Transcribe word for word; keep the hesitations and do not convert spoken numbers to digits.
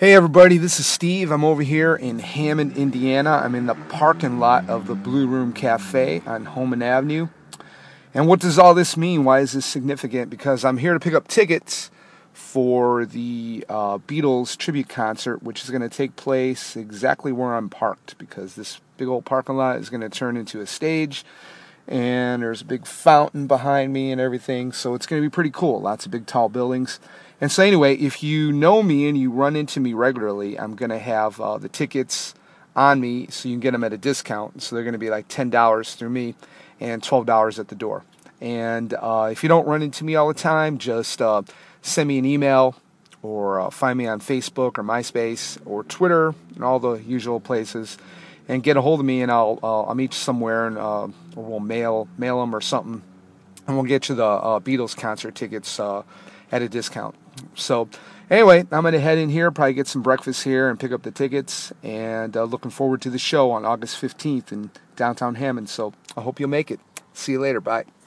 Hey everybody, this is Steve. I'm over here in Hammond, Indiana. I'm in the parking lot of the Blue Room Cafe on Holman Avenue. And what does all this mean? Why is this significant? Because I'm here to pick up tickets for the uh, Beatles tribute concert, which is going to take place exactly where I'm parked, because this big old parking lot is going to turn into a stage, and there's a big fountain behind me and everything, so it's going to be pretty cool. Lots of big tall buildings. And so anyway, if you know me and you run into me regularly, I'm going to have uh, the tickets on me so you can get them at a discount. So they're going to be like ten dollars through me and twelve dollars at the door. And uh, if you don't run into me all the time, just uh, send me an email or uh, find me on Facebook or MySpace or Twitter and all the usual places, and get a hold of me, and I'll uh, I'll meet you somewhere, and uh, or we'll mail mail them or something, and we'll get you the uh, Beatles concert tickets uh, at a discount. So anyway, I'm going to head in here, probably get some breakfast here and pick up the tickets, and uh, looking forward to the show on August fifteenth in downtown Hammond. So I hope you'll make it. See you later. Bye.